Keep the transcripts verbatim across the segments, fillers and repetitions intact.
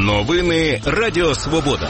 Новини Радіо Свобода.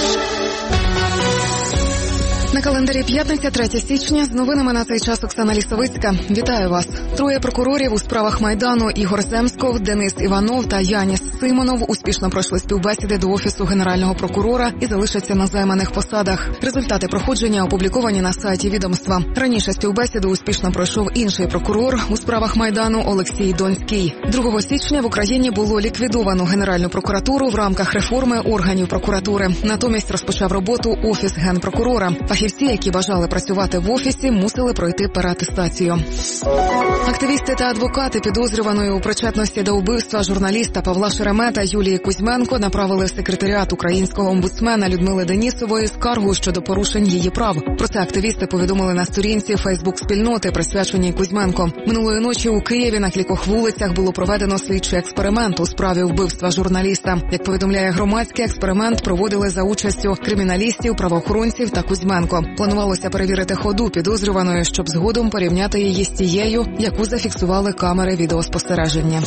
На календарі п'ятниця, третє січня. З новинами на цей час Оксана Лісовицька. Вітаю вас. Троє прокурорів у справах Майдану: Ігор Земсков, Денис Іванов та Яніс Симонов успішно пройшли співбесіди до Офісу Генерального прокурора і залишаться на займаних посадах. Результати проходження опубліковані на сайті відомства. Раніше співбесіду успішно пройшов інший прокурор у справах Майдану Олексій Донський. другого січня в Україні було ліквідовано Генеральну прокуратуру в рамках реформи органів прокуратури. Натомість розпочав роботу Офіс Генпрокурора. Фахівці, які бажали працювати в офісі, мусили пройти переатестацію. Активісти та адвокати підозрюваної у причетності до вбивства журналіста Павла Шеремета Юлії Кузьменко направили в секретаріат українського омбудсмена Людмили Денісової скаргу щодо порушень її прав. Про це активісти повідомили на сторінці Фейсбук-спільноти, присвяченій Кузьменко. Минулої ночі у Києві на кількох вулицях було проведено слідчий експеримент у справі вбивства журналіста. Як повідомляє громадський, експеримент проводили за участю криміналістів, правоохоронців та Кузьменко. Планувалося перевірити ходу підозрюваної, щоб згодом порівняти її з тією, яку зафіксували камери відеоспостереження.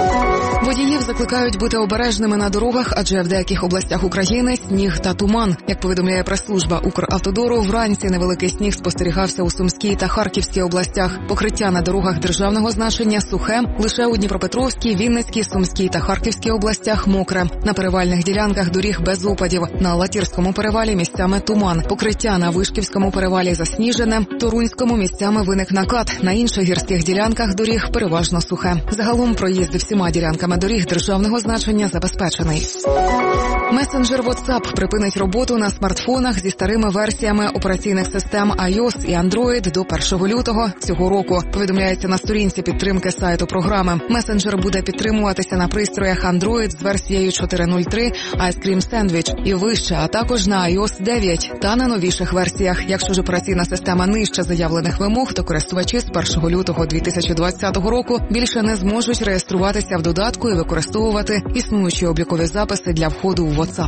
Водіїв закликають бути обережними на дорогах, адже в деяких областях України сніг та туман. Як повідомляє прес-служба Укравтодору, вранці невеликий сніг спостерігався у Сумській та Харківській областях. Покриття на дорогах державного значення сухе, лише у Дніпропетровській, Вінницькій, Сумській та Харківській областях мокре. На перевальних ділянках доріг без опадів. На Латірському перевалі місцями туман. Покриття на Вишківському перевалі засніжене, Торунському місцями виник накат. На інших гірських ділянках доріг переважно сухе. Загалом проїзд всіма ділянками доріг державного значення забезпечений. Месенджер WhatsApp припинить роботу на смартфонах зі старими версіями операційних систем iOS і Android до першого лютого цього року. Повідомляється на сторінці підтримки сайту програми. Месенджер буде підтримуватися на пристроях Android з версією чотири нуль три Ice Cream Sandwich і вище, а також на iOS дев'ять та на новіших версіях. Якщо ж операційна система нижче заявлених вимог, то користувачі з першого лютого дві тисячі двадцятого року більше не зможуть реєструватися в додатку і використовувати існуючі облікові записи для входу у WhatsApp.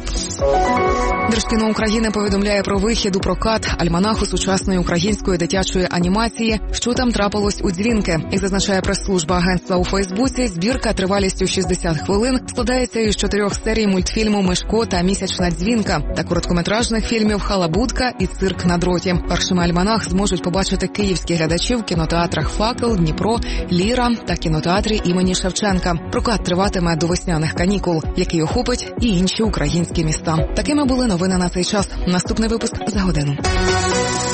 Держкіно України повідомляє про вихід у прокат альманаху сучасної української дитячої анімації «Що там трапилось у дзвінки». Як зазначає прес-служба агентства у Фейсбуці, збірка тривалістю шістдесят хвилин складається із чотирьох серій мультфільму «Мишко та місячна дзвінка» та короткометражних фільмів «Халабудка» і «Цирк на дроті». Першими альманах зможуть побачити київські глядачі в кінотеатрах «Факел», «Дніпро», «Ліра» та кінотеатрі імені Шевченка. Прокат триватиме до весняних канікул, який охопить і інші українські міста. Такими були новини на цей час. Наступний випуск за годину.